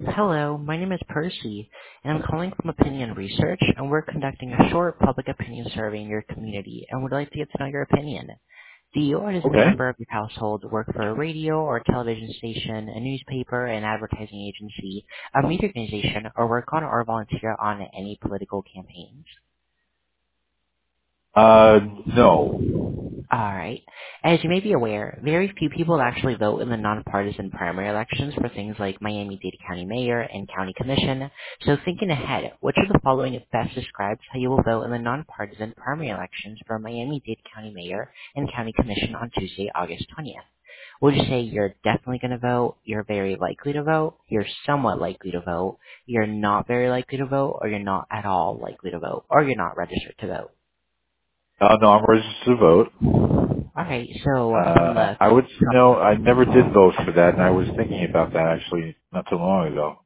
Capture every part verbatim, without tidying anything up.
Hello, my name is Percy, and I'm calling from Opinion Research, and we're conducting a short public opinion survey in your community, and would like to get to know your opinion. Do you or does any Okay. member of your household work for a radio or television station, a newspaper, an advertising agency, a media organization, or work on or volunteer on any political campaigns? Uh, no. Alright. As you may be aware, very few people actually vote in the nonpartisan primary elections for things like Miami-Dade County Mayor and County Commission. So thinking ahead, which of the following best describes how you will vote in the nonpartisan primary elections for Miami-Dade County Mayor and County Commission on Tuesday, August twentieth? Would you say you're definitely going to vote, you're very likely to vote, you're somewhat likely to vote, you're not very likely to vote, or you're not at all likely to vote, or you're not registered to vote? Uh, no, I'm registered to vote. Alright, so from Uh, the I would, no, I never did vote for that, and I was thinking about that actually not too long ago.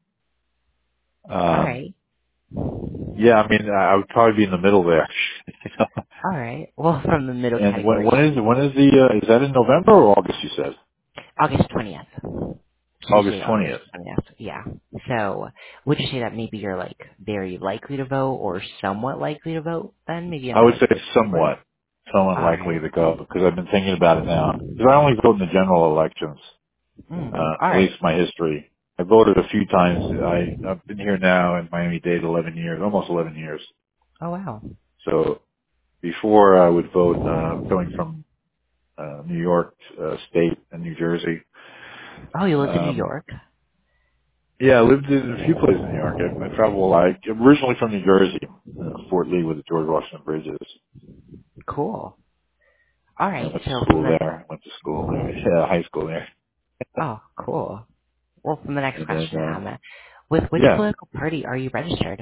All Um, right. yeah, I mean, I would probably be in the middle there. You know? All right. Well, from the middle And when, category, when is, when is the, uh, is that in November or August, you said? August twentieth. August Tuesday, August twentieth. twentieth. Yeah. So, would you say that maybe you're like very likely to vote or somewhat likely to vote then? Maybe in I the would like say first category? somewhat, somewhat All likely right. to go, because I've been thinking about it now. Because I only vote in the general elections. Mm, uh, all at least right. my history. I voted a few times. I, I've been here now in Miami-Dade eleven years, almost eleven years. Oh, wow. So before I would vote, uh, going from, uh, New York, uh, state and New Jersey. Oh, you lived in New Um, York? yeah, I lived in a few places in New York. I, I travel a lot. I'm originally from New Jersey, uh, Fort Lee with the George Washington Bridges. Cool. All I right. went to So from school the, there. Went to school there. Yeah, high school there. oh, cool. Well, from the next And then, question, uh, um, with which yeah, political party are you registered?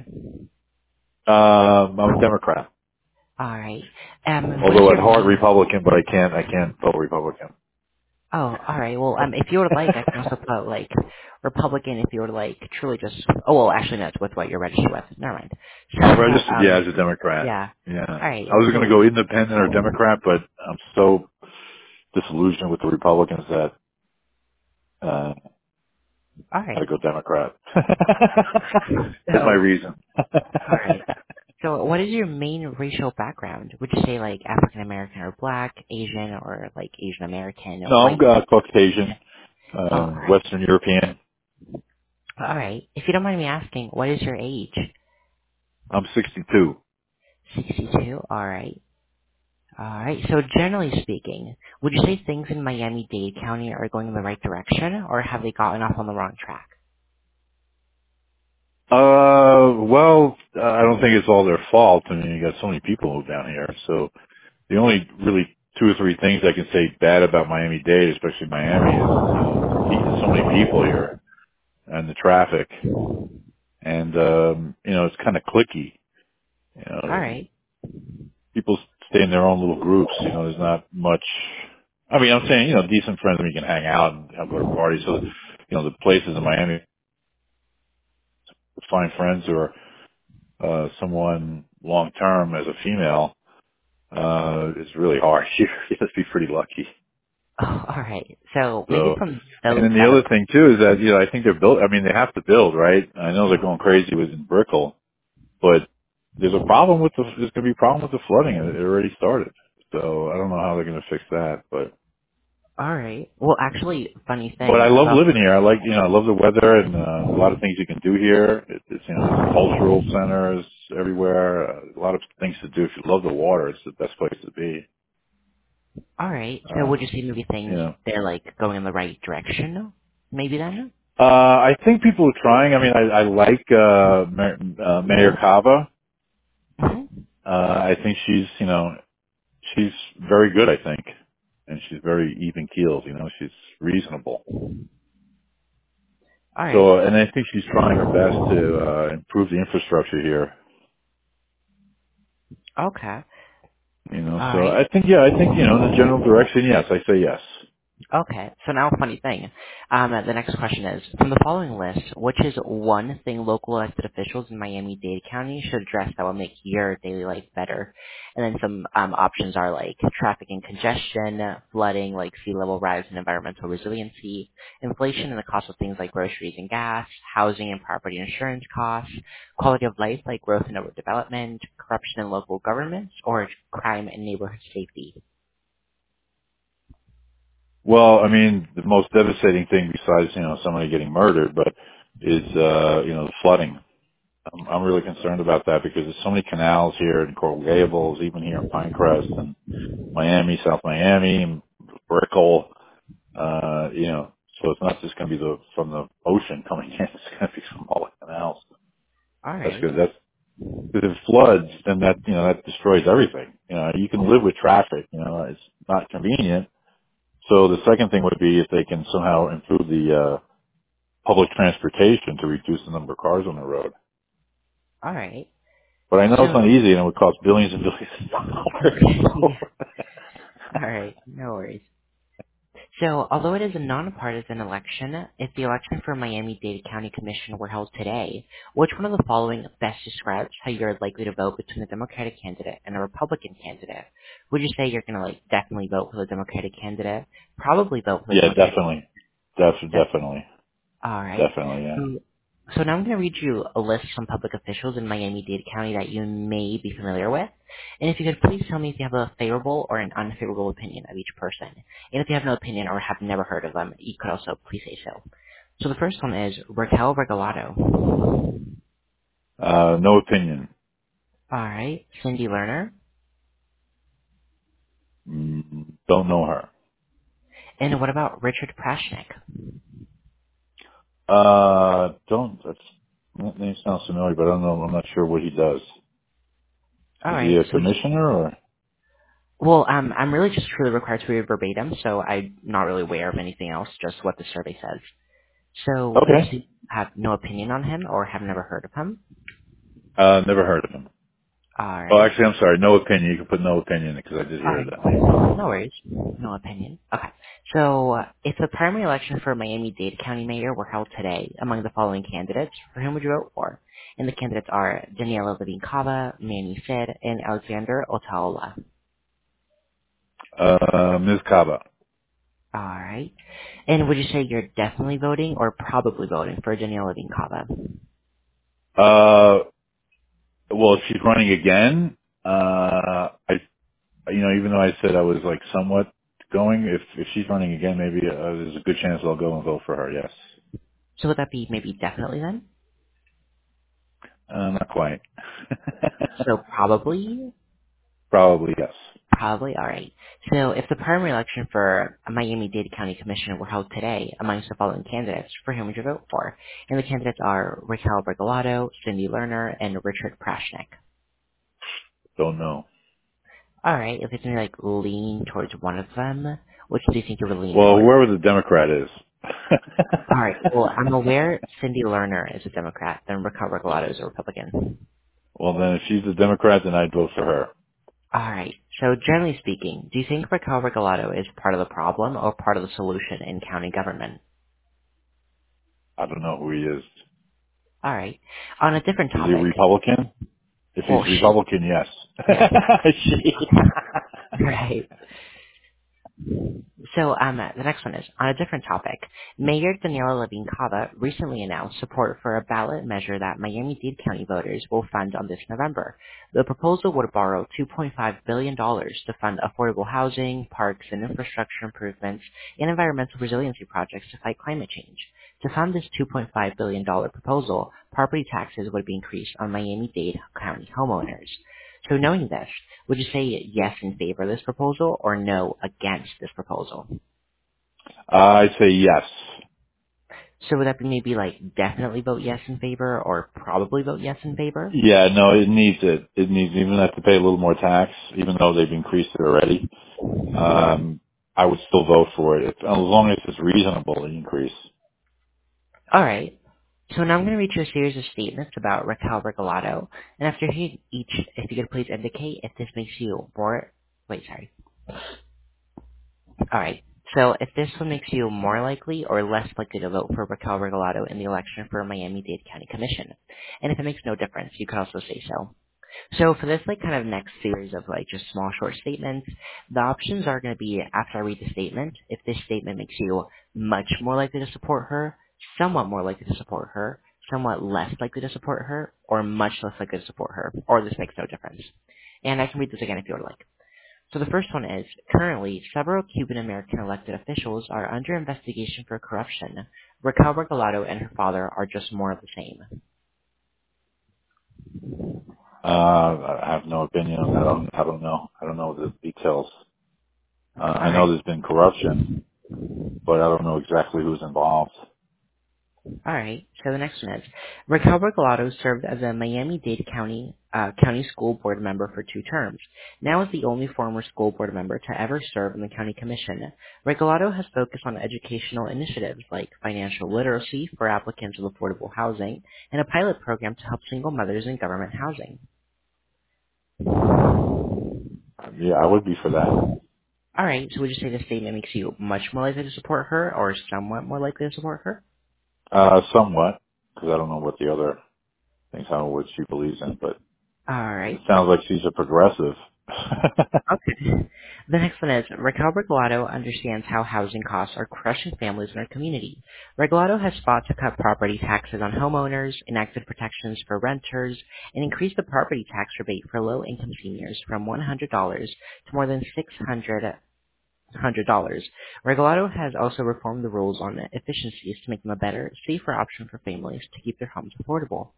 um, I'm a Democrat. All right. Um, what is Although at your heart main Republican, but I can't, I can't vote Republican. Oh, all right. Well, um, if you would like, I can also put like Republican. If you would like, truly just. Oh, well, actually, no, it's with what you're registered with. Never mind. I'm So, registered, yeah, um, as a Democrat. yeah. Yeah. All right. I was going to So, go independent or Democrat, but I'm so disillusioned with the Republicans that, uh, all I right. go Democrat. That's my So, reason. all right. So, what is your main racial background? Would you say like African American or Black, Asian, or like Asian American, No, I'm white? uh, Caucasian, Oh, uh, all right. Western European. All right. If you don't mind me asking, what is your age? I'm sixty-two. Sixty-two. All right. All right. So generally speaking, would you say things in Miami-Dade County are going in the right direction, or have they gotten off on the wrong track? Uh, well, uh, I don't think it's all their fault. I mean, you got so many people who down here. So the only really two or three things I can say bad about Miami-Dade, especially Miami, is, you know, the pe- so many people here and the traffic. And, um, you know, it's kind of clicky. You All know, right. people stay in their own little groups. You know, there's not much. I mean, I'm saying, you know, decent friends and you can hang out and have go to parties. So, you know, the places in Miami to find friends or, uh, someone long term as a female, uh, is really hard. You you have to be pretty lucky. Oh, all right. So maybe So, from and the then the that. other thing too is that, you know, I think they're built, I mean, they have to build, right? I know they're going crazy with Brickell, but there's a problem with the, there's going to be a problem with the flooding. It it already started. So I don't know how they're going to fix that, but, All right. Well, actually, funny but I thing love about. living here. I like, you know, I love the weather and uh, a lot of things you can do here. It, it's, you know, there's cultural centers everywhere, uh, a lot of things to do. If you love the water, it's the best place to be. All right. So would you Um, say maybe you things know, they're like going in the right direction? Maybe then. uh, I think people are trying. I mean, I, I like, uh, Mayor, uh, Mayor Cava. Mm-hmm. Uh, I think she's, you know, she's very good, I think. And she's very even keeled, you know, she's reasonable. All right. So, and I think she's trying her best to, uh, improve the infrastructure here, Okay. you know, All so right. I think, yeah, I think, you know, in the general direction, yes, I say yes. Okay, so now a funny thing. Um, the next question is, from the following list, which is one thing local elected officials in Miami-Dade County should address that will make your daily life better? And then some um, options are like traffic and congestion, flooding, like sea level rise and environmental resiliency, inflation and the cost of things like groceries and gas, housing and property insurance costs, quality of life like growth and overdevelopment, corruption in local governments, or crime and neighborhood safety. Well, I mean, the most devastating thing besides, you know, somebody getting murdered, but is, uh, you know, flooding. I'm, I'm really concerned about that because there's so many canals here in Coral Gables, even here in Pinecrest and Miami, South Miami, and Brickell, uh, you know, so it's not just going to be the, from the ocean coming in, it's going to be from all the canals. All That's right. good. That's, because if it floods, then that, you know, that destroys everything. You know, you can live with traffic, you know, it's not convenient. So the second thing would be if they can somehow improve the, uh, public transportation to reduce the number of cars on the road. All right. But I know it's not So, easy and it would cost billions and billions of dollars. yeah. So. All right. No worries. So, although it is a nonpartisan election, if the election for Miami-Dade County Commission were held today, which one of the following best describes how you're likely to vote between a Democratic candidate and a Republican candidate? Would you say you're going to like definitely vote for the Democratic candidate? Probably vote for the Yeah, Democratic. definitely. Def- definitely. All right. Definitely, yeah. So, so now I'm going to read you a list of some public officials in Miami-Dade County that you may be familiar with. And if you could please tell me if you have a favorable or an unfavorable opinion of each person. And if you have no opinion or have never heard of them, you could also please say so. So the first one is Raquel Regalado. Uh, no opinion. All right. Cindy Lerner. Mm, don't know her. And what about Richard Prashnik? Uh, don't, that's, that name sounds familiar, but I don't know, I'm not sure what he does. All Is he right. a So, commissioner or? well, um, I'm really just truly required to read verbatim, so I'm not really aware of anything else, just what the survey says. So would you Okay. say you have no opinion on him or have never heard of him? Uh, never heard of him. All Oh, right. actually, I'm sorry, no opinion. You can put no opinion because I did All hear right. that name. No worries. No opinion. Okay. So uh, if the primary election for Miami-Dade County Mayor were held today among the following candidates, for whom would you vote for? And the candidates are Daniela Levine Cava, Manny Sid, and Alexander Otaola. Uh, Miz Cava. All right. And would you say you're definitely voting or probably voting for Daniela Levine Cava? Uh, well, if she's running again, uh, I, you know, even though I said I was like somewhat going, if, if she's running again, maybe, uh, there's a good chance I'll go and vote for her, yes. So would that be maybe definitely then? Uh, not quite. So probably? Probably yes. Probably, alright. So if the primary election for a Miami-Dade County Commission were held today amongst the following candidates, for whom would you vote for? And the candidates are Raquel Regalado, Cindy Lerner, and Richard Prashnik. Don't know. Alright, if it's going to like lean towards one of them, which do you think you would lean Well, towards? whoever the Democrat is. Alright, well I'm aware Cindy Lerner is a Democrat, then Raquel Regalado is a Republican. Well, then if she's a Democrat, then I'd vote for her. Alright, so generally speaking, do you think Raquel Regalado is part of the problem or part of the solution in county government? I don't know who he is. Alright, on a different Is he a topic, Republican? If well, he's she, Republican, yes. yes, she. right. So um, the next one is on a different topic. Mayor Daniela Levine Cava recently announced support for a ballot measure that Miami-Dade County voters will fund on this November. The proposal would borrow two point five billion dollars to fund affordable housing, parks and infrastructure improvements, and environmental resiliency projects to fight climate change. To fund this two point five billion dollars proposal, property taxes would be increased on Miami-Dade County homeowners. So knowing this, would you say yes in favor of this proposal or no against this proposal? I'd say yes. So would that be maybe like definitely vote yes in favor or probably vote yes in favor? Yeah, no, it needs it. It needs even have to pay a little more tax, even though they've increased it already. Um, I would still vote for it if, as long as it's reasonable the increase. All right. So now I'm going to read you a series of statements about Raquel Regalado, and after hearing each, if you could please indicate if this makes you more. Wait, sorry. All right. So if this one makes you more likely or less likely to vote for Raquel Regalado in the election for Miami-Dade County Commission. And if it makes no difference, you could also say so. So for this like kind of next series of like just small short statements, the options are going to be after I read the statement, if this statement makes you much more likely to support her, somewhat more likely to support her, somewhat less likely to support her, or much less likely to support her, or this makes no difference. And I can read this again if you would like. So the first one is, currently, several Cuban American elected officials are under investigation for corruption. Raquel Regalado and her father are just more of the same. Uh, I have no opinion on that. I don't, I don't know. I don't know the details. Uh, I know Alright, there's been corruption, but I don't know exactly who's involved. alright. So the next one is, Raquel Regalado served as a Miami-Dade County uh, County School Board member for two terms. Now is the only former school board member to ever serve in the county commission. Regalado has focused on educational initiatives like financial literacy for applicants of affordable housing and a pilot program to help single mothers in government housing. Yeah, I would be for that. Alright, so would you say this statement makes you much more likely to support her or somewhat more likely to support her? Uh, somewhat, because I don't know what the other things, how what she believes in, but it Alright. sounds like she's a progressive. Okay. The next one is, Raquel Regalado understands how housing costs are crushing families in our community. Regalado has fought to cut property taxes on homeowners, enacted protections for renters, and increased the property tax rebate for low-income seniors from one hundred dollars to more than six hundred dollars. Regalado has also reformed the rules on efficiencies to make them a better, safer option for families to keep their homes affordable.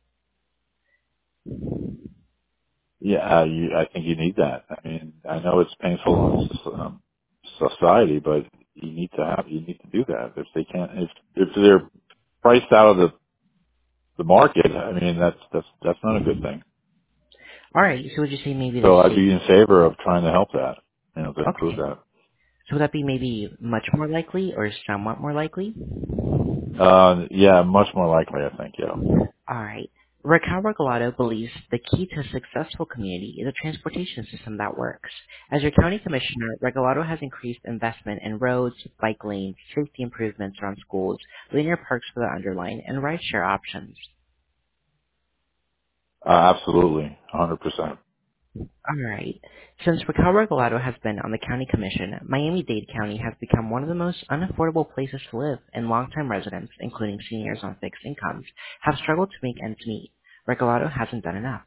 Yeah, uh, you, I think you need that. I mean, I know it's painful on s- um, society, but you need to have, you need to do that. If they can't, if if they're priced out of the the market, I mean, that's that's that's not a good thing. Alright, so would you say maybe this So I'd state, be in favor of trying to help that, you know, to improve okay, that. so would that be maybe much more likely or somewhat more likely? Uh, yeah, much more likely, I think. Yeah. Alright. Raquel Regalado believes the key to a successful community is a transportation system that works. As your county commissioner, Regalado has increased investment in roads, bike lanes, safety improvements around schools, linear parks for the underline, and rideshare options. Uh, absolutely, one hundred percent. Alright. Since Raquel Regalado has been on the county commission, Miami-Dade County has become one of the most unaffordable places to live, and longtime residents, including seniors on fixed incomes, have struggled to make ends meet. Regalado hasn't done enough.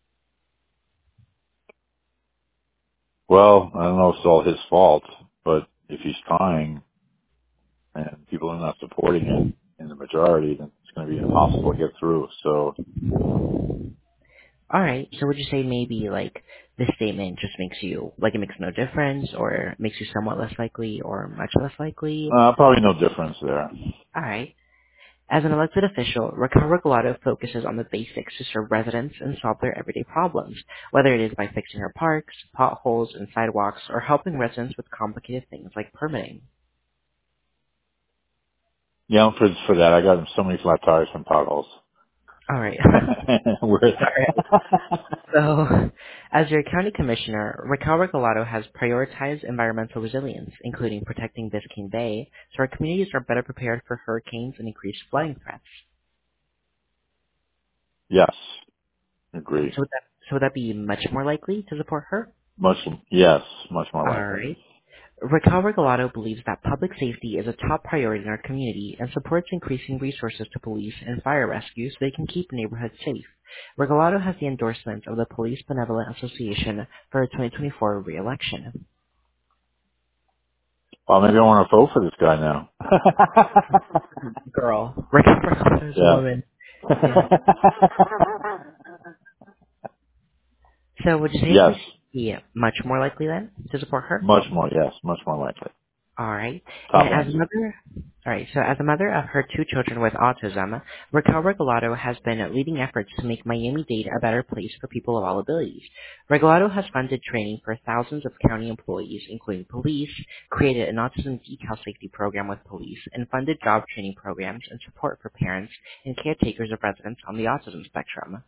Well, I don't know if it's all his fault, but if he's trying and people are not supporting it in the majority, then it's going to be impossible to get through. So Alright, so would you say maybe like this statement just makes you, like it makes no difference, or makes you somewhat less likely, or much less likely? uh, probably no difference there. Alright. As an elected official, Raquel Regalado focuses on the basics to serve residents and solve their everyday problems, whether it is by fixing our parks, potholes, and sidewalks, or helping residents with complicated things like permitting. Yeah, for for that, I got so many flat tires from potholes. Alright. Where- Alright. So, as your county commissioner, Raquel Regalado has prioritized environmental resilience, including protecting Biscayne Bay, so our communities are better prepared for hurricanes and increased flooding threats. yes, agree. So would that, so would that be much more likely to support her? Much, yes, much more likely. Alright. Raquel Regalado believes that public safety is a top priority in our community and supports increasing resources to police and fire rescue so they can keep neighborhoods safe. Regalado has the endorsement of the Police Benevolent Association for her twenty twenty-four re-election. Well, maybe I want to vote for this guy now. Girl. Raquel Regalado is a yeah. woman. Yeah. So would you say this yes, makes you much more likely then to support her? much more. Yes, much more likely. All right. And Top as end. a mother, all right. So as a mother of her two children with autism, Raquel Regalado has been leading efforts to make Miami-Dade a better place for people of all abilities. Regalado has funded training for thousands of county employees, including police, created an autism decal safety program with police, and funded job training programs and support for parents and caretakers of residents on the autism spectrum.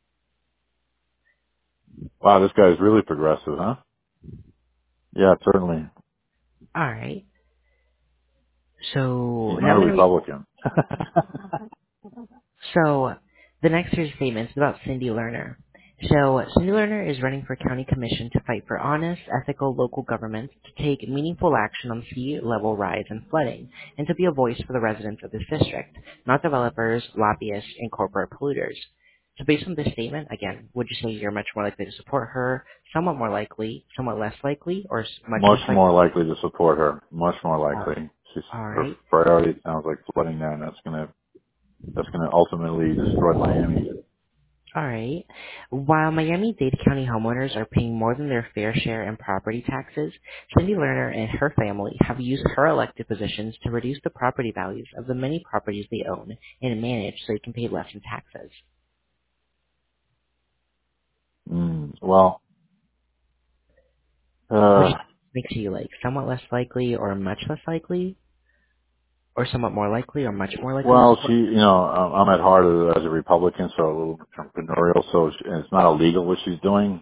Wow, this guy is really progressive, huh? Yeah, certainly. All right. So He's now not I'm a going to read. Republican. So the next series of statements is about Cindy Lerner. So Cindy Lerner is running for county commission to fight for honest, ethical local governments to take meaningful action on sea level rise and flooding, and to be a voice for the residents of this district, not developers, lobbyists, and corporate polluters. So based on this statement, again, would you say you're much more likely to support her, somewhat more likely, somewhat less likely, or s- much Much less more likely? likely to support her. Much more Uh, likely. She's all her right. priority sounds like flooding that, and that's gonna that's gonna ultimately destroy Miami. All right. While Miami-Dade County homeowners are paying more than their fair share in property taxes, Cindy Lerner and her family have used her elected positions to reduce the property values of the many properties they own and manage so they can pay less in taxes. Mm, well, Which uh, makes you like somewhat less likely or much less likely, or somewhat more likely or much more likely to well, she, support. you know, I'm I'm at heart as a Republican, so a little entrepreneurial. So she, and it's not illegal what she's doing.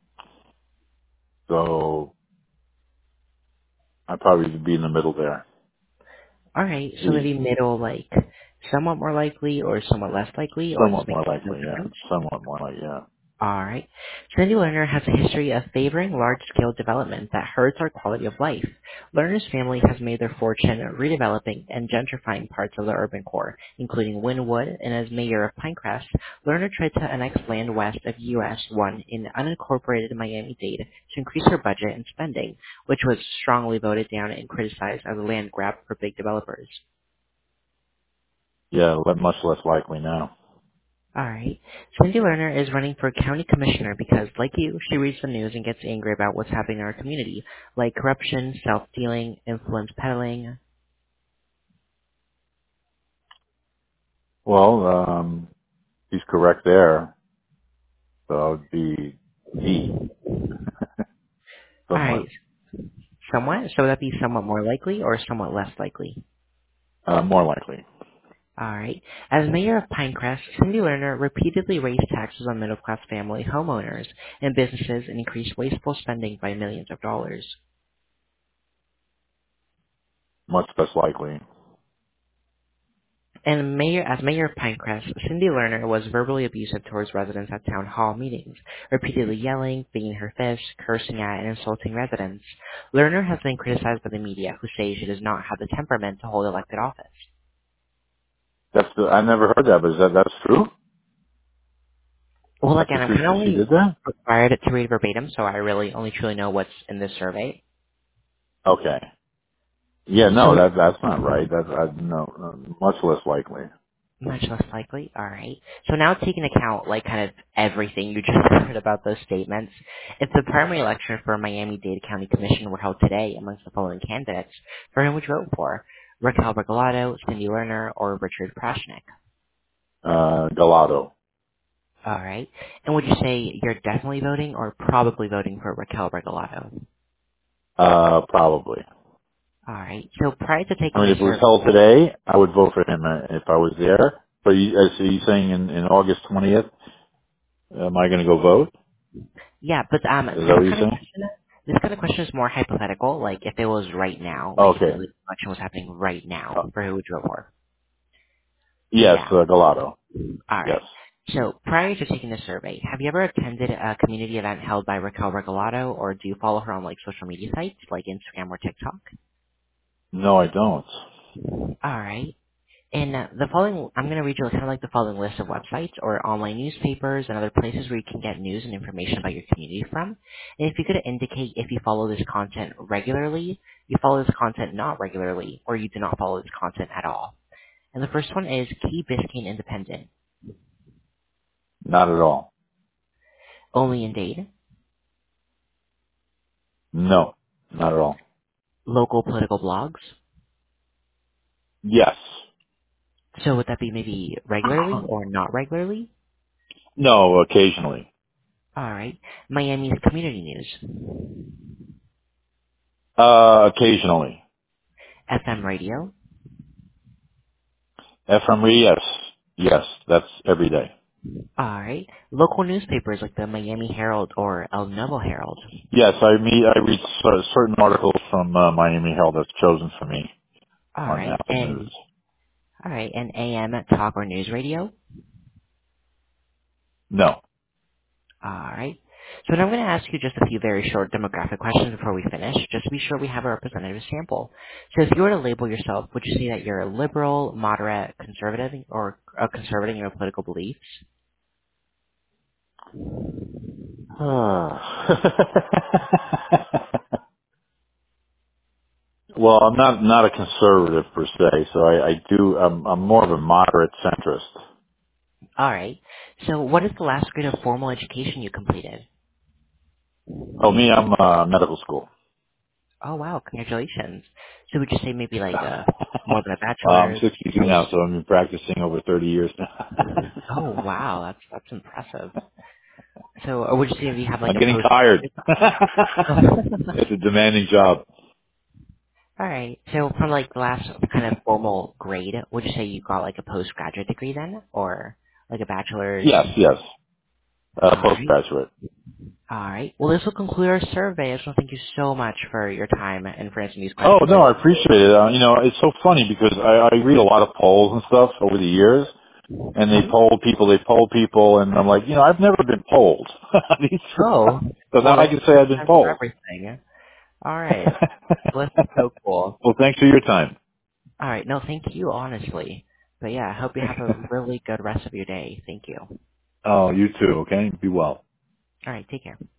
So I'd probably be in the middle there. All right. So The maybe middle, like somewhat more likely or somewhat less likely, or this somewhat makes more no likely, yeah. difference. Somewhat more likely, yeah. All right. Cindy Lerner has a history of favoring large-scale development that hurts our quality of life. Lerner's family has made their fortune redeveloping and gentrifying parts of the urban core, including Wynwood, and as mayor of Pinecrest, Lerner tried to annex land west of U S one in unincorporated Miami-Dade to increase her budget and spending, which was strongly voted down and criticized as a land grab for big developers. Yeah, le- much less likely now. All right. Cindy Lerner is running for county commissioner because, like you, she reads the news and gets angry about what's happening in our community, like corruption, self-dealing, influence peddling. Well, um, he's correct there. So it would be D, All right. somewhat, Somewhat. So would that be somewhat more likely or somewhat less likely? uh, more likely. All right. As mayor of Pinecrest, Cindy Lerner repeatedly raised taxes on middle-class family homeowners and businesses and increased wasteful spending by millions of dollars. Much less likely. And mayor, as mayor of Pinecrest, Cindy Lerner was verbally abusive towards residents at town hall meetings, repeatedly yelling, banging her fist, cursing at, and insulting residents. Lerner has been criticized by the media, who say she does not have the temperament to hold elected office. That's the, I never heard that, but is that, that's true? Well, That's the again, I'm truth kind of that she only did that? required to read verbatim, so I really only truly know what's in this survey. Okay. Yeah, no, So that, that's not right. That's, I, no, uh, much less likely. much less likely. All right. So now taking account like kind of everything you just heard about those statements, if the primary election for Miami-Dade County Commission were held today amongst the following candidates, for whom would you vote for? Raquel Regalado, Cindy Lerner, or Richard Prashnik? Uh, Galado. All right. And would you say you're definitely voting or probably voting for Raquel Regalado? Uh, probably. All right. So prior to I taking mean, this if it was survey, held today, I would vote for him uh, if I was there. But you, uh, so you saying in, in August twentieth, am I going to go vote? yeah, but um, Is that this what you're kind of saying? question, this kind of question is more hypothetical. Like if it was right now, like if the Okay. election was happening right now, Uh, for who would you vote for? yes, Yeah. uh, Galado. All Yes. right. So prior to taking the survey, have you ever attended a community event held by Raquel Regalado, or do you follow her on like social media sites like Instagram or TikTok? No, I don't. All right. And uh, the following, I'm going to read you kind of like the following list of websites or online newspapers and other places where you can get news and information about your community from. And if you could indicate if you follow this content regularly, you follow this content not regularly, or you do not follow this content at all. And the first one is Key Biscayne Independent, Not at all. only in Dade, No, not at all. local political blogs. Yes. So would that be maybe regularly or not regularly? No, occasionally. All right. Miami's Community News, Uh, occasionally. F M radio. F M R E, yes. Yes, that's every day. All right. Local newspapers like the Miami Herald or El Nuevo Herald. Yes, I meet, I read cer- certain articles from uh, Miami Herald that's chosen for me. All on right. Apple News. And all right. And A M talk or news radio. No. All right. So now I'm going to ask you just a few very short demographic questions before we finish, just to be sure we have a representative sample. So if you were to label yourself, would you say that you're a liberal, moderate, conservative, or a conservative in your political beliefs? Well, I'm not not a conservative per se, so I, I do. I'm, I'm more of a moderate centrist. All right. So what is the last grade of formal education you completed? Oh, me, I'm uh, medical school. Oh, wow. Congratulations. So would you say maybe like a more than a Well, I'm bachelor's? sixty-two now, so I've been practicing over thirty years now. Oh, wow. That's that's impressive. So or would you say you have like I'm a getting tired. postgraduate? It's a demanding job. All right. So from like the last kind of formal grade, would you say you got like a postgraduate degree then, or like a bachelor's? Yes, yes. Uh, All right. postgraduate. All right. Well, this will conclude our survey. I just want to thank you so much for your time and for answering these Oh no, questions. I appreciate it. Uh, you know, it's so funny because I, I read a lot of polls and stuff over the years, and they Mm-hmm. poll people, they poll people, and I'm like, you know, I've never been polled. Oh, So well, now I there's can say there's I've been time for polled. everything. All right. Well, this is so cool. Well, thanks for your time. All right. No, thank you, honestly. But yeah, I hope you have a really good rest of your day. Thank you. All Oh, you too. Okay, be well. right. Take care.